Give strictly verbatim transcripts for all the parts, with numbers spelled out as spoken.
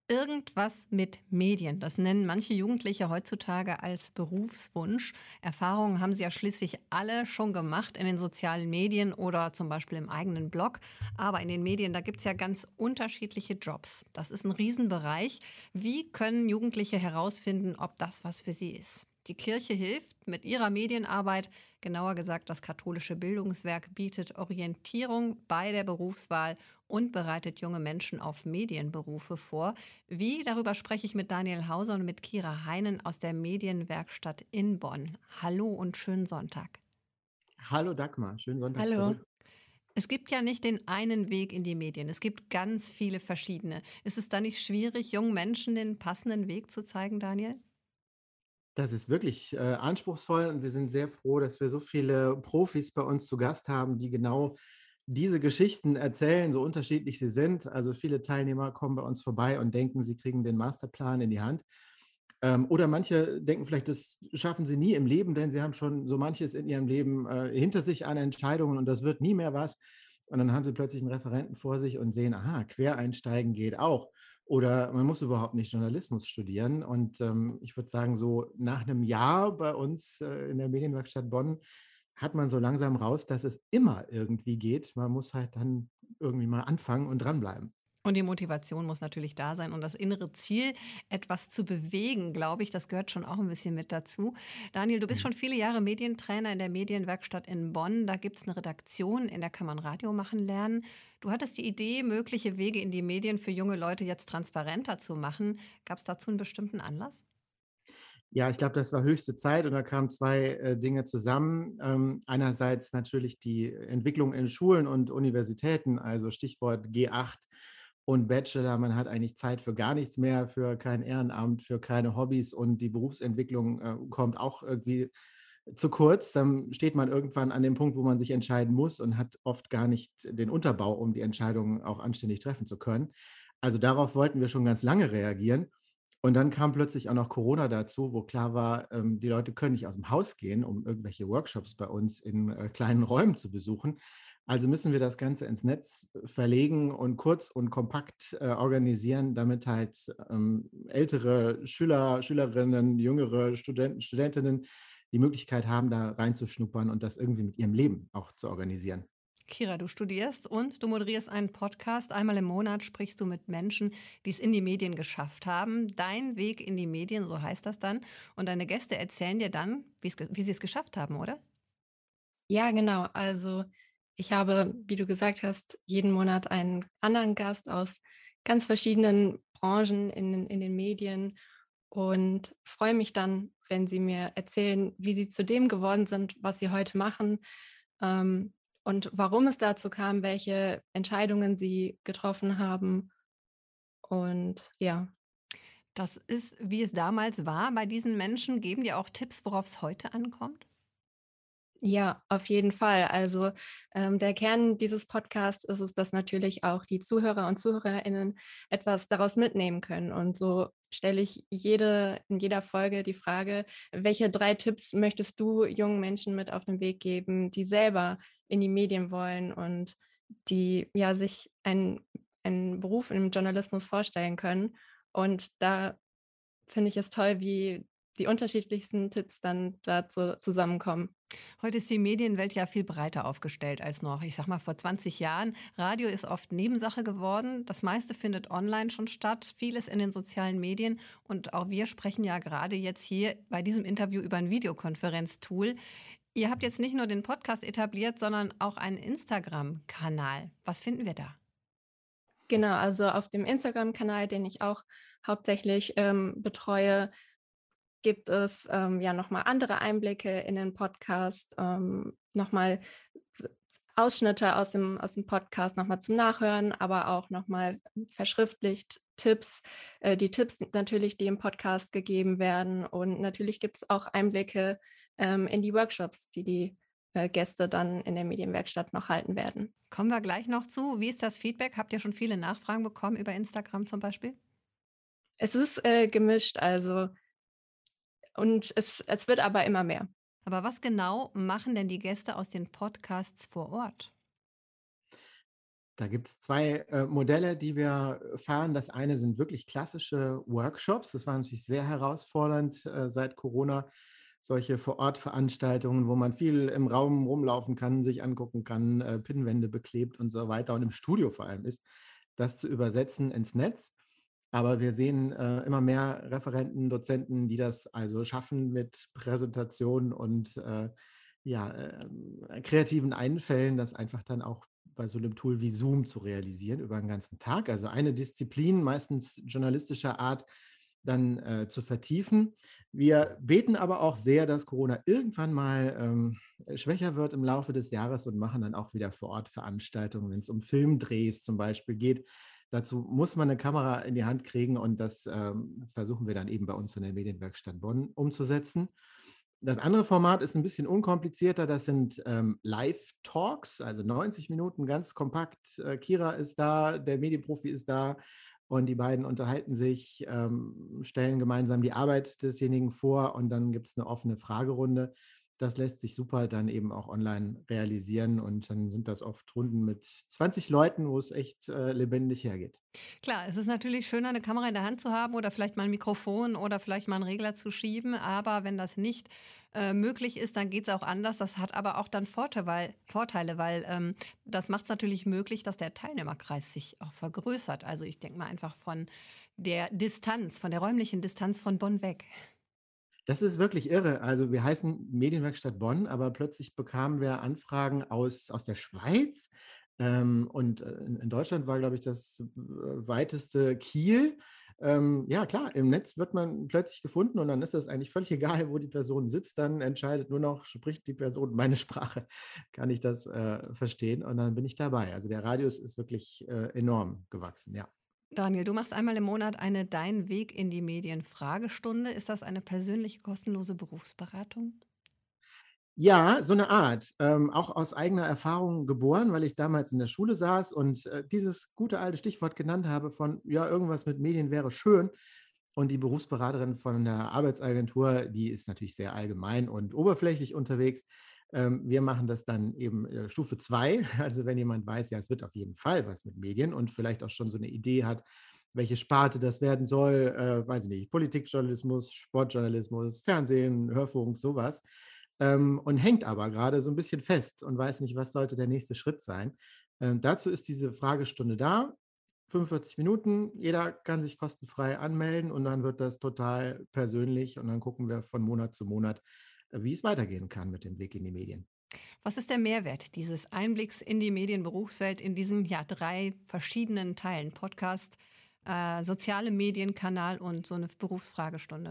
Irgendwas mit Medien. Das nennen manche Jugendliche heutzutage als Berufswunsch. Erfahrungen haben sie ja schließlich alle schon gemacht in den sozialen Medien oder zum Beispiel im eigenen Blog. Aber in den Medien, da gibt es ja ganz unterschiedliche Jobs. Das ist ein Riesenbereich. Wie können Jugendliche herausfinden, ob das was für sie ist? Die Kirche hilft mit ihrer Medienarbeit. Genauer gesagt, das katholische Bildungswerk bietet Orientierung bei der Berufswahl und bereitet junge Menschen auf Medienberufe vor. Wie? Darüber spreche ich mit Daniel Hauser und mit Kira Heinen aus der Medienwerkstatt in Bonn. Hallo und schönen Sonntag. Hallo Dagmar, schönen Sonntag Hallo. zurück. Es gibt ja nicht den einen Weg in die Medien. Es gibt ganz viele verschiedene. Ist es da nicht schwierig, jungen Menschen den passenden Weg zu zeigen, Daniel? Das ist wirklich äh, anspruchsvoll und wir sind sehr froh, dass wir so viele Profis bei uns zu Gast haben, die genau diese Geschichten erzählen, so unterschiedlich sie sind. Also viele Teilnehmer kommen bei uns vorbei und denken, sie kriegen den Masterplan in die Hand. Ähm, oder manche denken vielleicht, das schaffen sie nie im Leben, denn sie haben schon so manches in ihrem Leben äh, hinter sich an Entscheidungen und das wird nie mehr was. Und dann haben sie plötzlich einen Referenten vor sich und sehen, aha, Quereinsteigen geht auch. Oder man muss überhaupt nicht Journalismus studieren. Und ähm, ich würde sagen, so nach einem Jahr bei uns äh, in der Medienwerkstatt Bonn hat man so langsam raus, dass es immer irgendwie geht. Man muss halt dann irgendwie mal anfangen und dranbleiben. Und die Motivation muss natürlich da sein und das innere Ziel, etwas zu bewegen, glaube ich, das gehört schon auch ein bisschen mit dazu. Daniel, du bist Mhm. schon viele Jahre Medientrainer in der Medienwerkstatt in Bonn. Da gibt es eine Redaktion, in der kann man Radio machen lernen. Du hattest die Idee, mögliche Wege in die Medien für junge Leute jetzt transparenter zu machen. Gab es dazu einen bestimmten Anlass? Ja, ich glaube, das war höchste Zeit und da kamen zwei äh, Dinge zusammen. Ähm, einerseits natürlich die Entwicklung in Schulen und Universitäten, also Stichwort G acht und Bachelor. Man hat eigentlich Zeit für gar nichts mehr, für kein Ehrenamt, für keine Hobbys und die Berufsentwicklung äh, kommt auch irgendwie zu kurz. Dann steht man irgendwann an dem Punkt, wo man sich entscheiden muss und hat oft gar nicht den Unterbau, um die Entscheidung auch anständig treffen zu können. Also darauf wollten wir schon ganz lange reagieren. Und dann kam plötzlich auch noch Corona dazu, wo klar war, ähm, die Leute können nicht aus dem Haus gehen, um irgendwelche Workshops bei uns in äh, kleinen Räumen zu besuchen. Also müssen wir das Ganze ins Netz äh, verlegen und kurz und kompakt äh, organisieren, damit halt ähm, ältere Schüler, Schülerinnen, jüngere Studenten, Studentinnen die Möglichkeit haben, da reinzuschnuppern und das irgendwie mit ihrem Leben auch zu organisieren. Kira, du studierst und du moderierst einen Podcast. Einmal im Monat sprichst du mit Menschen, die es in die Medien geschafft haben. Dein Weg in die Medien, so heißt das dann. Und deine Gäste erzählen dir dann, wie's ge- wie sie es geschafft haben, oder? Ja, genau. Also ich habe, wie du gesagt hast, jeden Monat einen anderen Gast aus ganz verschiedenen Branchen in, den- in den Medien und freue mich dann, wenn sie mir erzählen, wie sie zu dem geworden sind, was sie heute machen, ähm, und warum es dazu kam, welche Entscheidungen sie getroffen haben. Und ja. Das ist, wie es damals war. Bei diesen Menschen geben dir auch Tipps, worauf es heute ankommt. Ja, auf jeden Fall. Also, ähm, der Kern dieses Podcasts ist es, dass natürlich auch die Zuhörer und Zuhörerinnen etwas daraus mitnehmen können. Und so stelle ich jede in jeder Folge die Frage: „Welche drei Tipps möchtest du jungen Menschen mit auf den Weg geben, die selber in die Medien wollen und die, ja, sich einen einen Beruf im Journalismus vorstellen können?“ Und da finde ich es toll, wie die unterschiedlichsten Tipps dann dazu zusammenkommen. Heute ist die Medienwelt ja viel breiter aufgestellt als noch, ich sag mal, vor zwanzig Jahren. Radio ist oft Nebensache geworden. Das meiste findet online schon statt, vieles in den sozialen Medien. Und auch wir sprechen ja gerade jetzt hier bei diesem Interview über ein Videokonferenztool. Ihr habt jetzt nicht nur den Podcast etabliert, sondern auch einen Instagram-Kanal. Was finden wir da? Genau, also auf dem Instagram-Kanal, den ich auch hauptsächlich, ähm, betreue, gibt es, ähm, ja noch mal andere Einblicke in den Podcast, ähm, noch mal s Ausschnitte aus dem aus dem Podcast noch mal zum Nachhören, aber auch noch mal verschriftlicht Tipps, äh, die Tipps natürlich, die im Podcast gegeben werden. Und natürlich gibt es auch Einblicke, ähm, in die Workshops, die die, äh, Gäste dann in der Medienwerkstatt noch halten werden. Kommen wir gleich noch zu. Wie ist das Feedback? Habt ihr schon viele Nachfragen bekommen über Instagram zum Beispiel? Es ist, äh, gemischt, also und es es wird aber immer mehr. Aber was genau machen denn die Gäste aus den Podcasts vor Ort? Da gibt es zwei äh, Modelle, die wir fahren. Das eine sind wirklich klassische Workshops. Das war natürlich sehr herausfordernd äh, seit Corona. Solche Vor-Ort-Veranstaltungen, wo man viel im Raum rumlaufen kann, sich angucken kann, äh, Pinnwände beklebt und so weiter und im Studio vor allem ist, das zu übersetzen ins Netz. Aber wir sehen äh, immer mehr Referenten, Dozenten, die das also schaffen mit Präsentationen und äh, ja, äh, kreativen Einfällen, das einfach dann auch bei so einem Tool wie Zoom zu realisieren über den ganzen Tag. Also eine Disziplin, meistens journalistischer Art, dann äh, zu vertiefen. Wir beten aber auch sehr, dass Corona irgendwann mal ähm, schwächer wird im Laufe des Jahres und machen dann auch wieder vor Ort Veranstaltungen, wenn es um Filmdrehs zum Beispiel geht. Dazu muss man eine Kamera in die Hand kriegen und das ähm, versuchen wir dann eben bei uns in der Medienwerkstatt Bonn umzusetzen. Das andere Format ist ein bisschen unkomplizierter. Das sind ähm, Live-Talks, also neunzig Minuten ganz kompakt. Äh, Kira ist da, der Medienprofi ist da und die beiden unterhalten sich, ähm, stellen gemeinsam die Arbeit desjenigen vor und dann gibt es eine offene Fragerunde. Das lässt sich super dann eben auch online realisieren und dann sind das oft Runden mit zwanzig Leuten, wo es echt äh, lebendig hergeht. Klar, es ist natürlich schöner, eine Kamera in der Hand zu haben oder vielleicht mal ein Mikrofon oder vielleicht mal einen Regler zu schieben. Aber wenn das nicht äh, möglich ist, dann geht es auch anders. Das hat aber auch dann Vorteile, weil, Vorteile, weil ähm, das macht es natürlich möglich, dass der Teilnehmerkreis sich auch vergrößert. Also ich denke mal einfach von der Distanz, von der räumlichen Distanz von Bonn weg. Das ist wirklich irre. Also wir heißen Medienwerkstatt Bonn, aber plötzlich bekamen wir Anfragen aus, aus der Schweiz. Ähm, und äh, in, in Deutschland war, glaube ich, das äh, weiteste Kiel. Ähm, ja, klar, im Netz wird man plötzlich gefunden und dann ist das eigentlich völlig egal, wo die Person sitzt. Dann entscheidet nur noch, spricht die Person meine Sprache, kann ich das äh, verstehen und dann bin ich dabei. Also der Radius ist wirklich äh, enorm gewachsen, ja. Daniel, du machst einmal im Monat eine Dein Weg in die Medien Fragestunde. Ist das eine persönliche kostenlose Berufsberatung? Ja, so eine Art. Ähm, auch aus eigener Erfahrung geboren, weil ich damals in der Schule saß und, äh, dieses gute alte Stichwort genannt habe von: „Ja, irgendwas mit Medien wäre schön.“ Und die Berufsberaterin von der Arbeitsagentur, die ist natürlich sehr allgemein und oberflächlich unterwegs. Ähm, wir machen das dann eben, äh, Stufe zwei. Also, wenn jemand weiß, ja, es wird auf jeden Fall was mit Medien und vielleicht auch schon so eine Idee hat, welche Sparte das werden soll, äh, weiß ich nicht, Politikjournalismus, Sportjournalismus, Fernsehen, Hörfunk, sowas ähm, und hängt aber gerade so ein bisschen fest und weiß nicht, was sollte der nächste Schritt sein. Ähm, dazu ist diese Fragestunde da, fünfundvierzig Minuten, jeder kann sich kostenfrei anmelden und dann wird das total persönlich und dann gucken wir von Monat zu Monat, äh, wie es weitergehen kann mit dem Weg in die Medien. Was ist der Mehrwert dieses Einblicks in die Medienberufswelt in diesen ja drei verschiedenen Teilen? Podcast, äh, soziale Medienkanal und so eine Berufsfragestunde.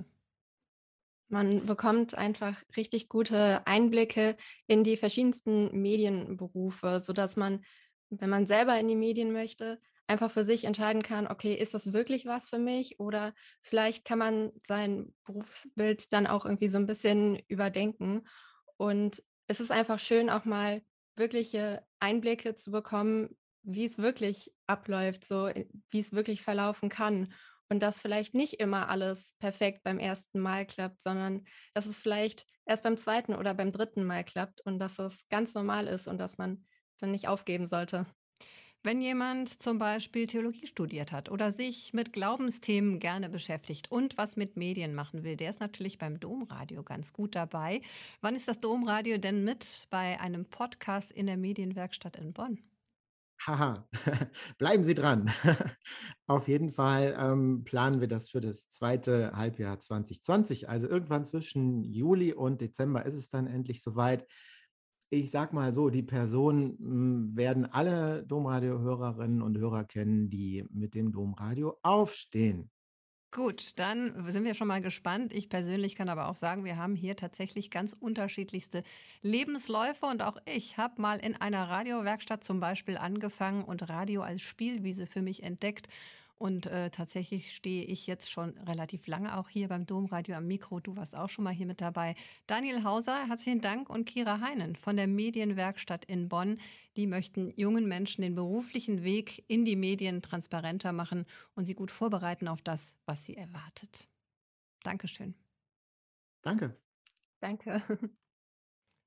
Man bekommt einfach richtig gute Einblicke in die verschiedensten Medienberufe, sodass man, wenn man selber in die Medien möchte, einfach für sich entscheiden kann: „Okay, ist das wirklich was für mich?“ Oder vielleicht kann man sein Berufsbild dann auch irgendwie so ein bisschen überdenken. Und es ist einfach schön, auch mal wirkliche Einblicke zu bekommen, wie es wirklich abläuft, so, äh, wie es wirklich verlaufen kann. Und dass vielleicht nicht immer alles perfekt beim ersten Mal klappt, sondern dass es vielleicht erst beim zweiten oder beim dritten Mal klappt und dass es ganz normal ist und dass man dann nicht aufgeben sollte. Wenn jemand zum Beispiel Theologie studiert hat oder sich mit Glaubensthemen gerne beschäftigt und was mit Medien machen will, der ist natürlich beim Domradio ganz gut dabei. Wann ist das Domradio denn mit bei einem Podcast in der Medienwerkstatt in Bonn? Haha, bleiben Sie dran. Auf jeden Fall, ähm, planen wir das für das zweite Halbjahr zwanzig zwanzig. Also, irgendwann zwischen Juli und Dezember ist es dann endlich soweit. Ich sage mal so, die Personen, hm, werden alle Domradio-Hörerinnen und Hörer kennen, die mit dem Domradio aufstehen. Gut, dann sind wir schon mal gespannt. Ich persönlich kann aber auch sagen, wir haben hier tatsächlich ganz unterschiedlichste Lebensläufe und auch ich habe mal in einer Radiowerkstatt zum Beispiel angefangen und Radio als Spielwiese für mich entdeckt. Und äh, tatsächlich stehe ich jetzt schon relativ lange auch hier beim Domradio am Mikro. Du warst auch schon mal hier mit dabei. Daniel Hauser, herzlichen Dank und Kira Heinen von der Medienwerkstatt in Bonn. Die möchten jungen Menschen den beruflichen Weg in die Medien transparenter machen und sie gut vorbereiten auf das, was sie erwartet. Dankeschön. Danke. Danke.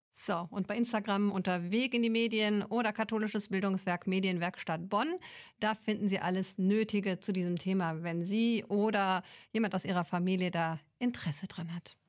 So, und bei Instagram unter Weg in die Medien oder Katholisches Bildungswerk Medienwerkstatt Bonn. Da finden Sie alles Nötige zu diesem Thema, wenn Sie oder jemand aus Ihrer Familie da Interesse dran hat.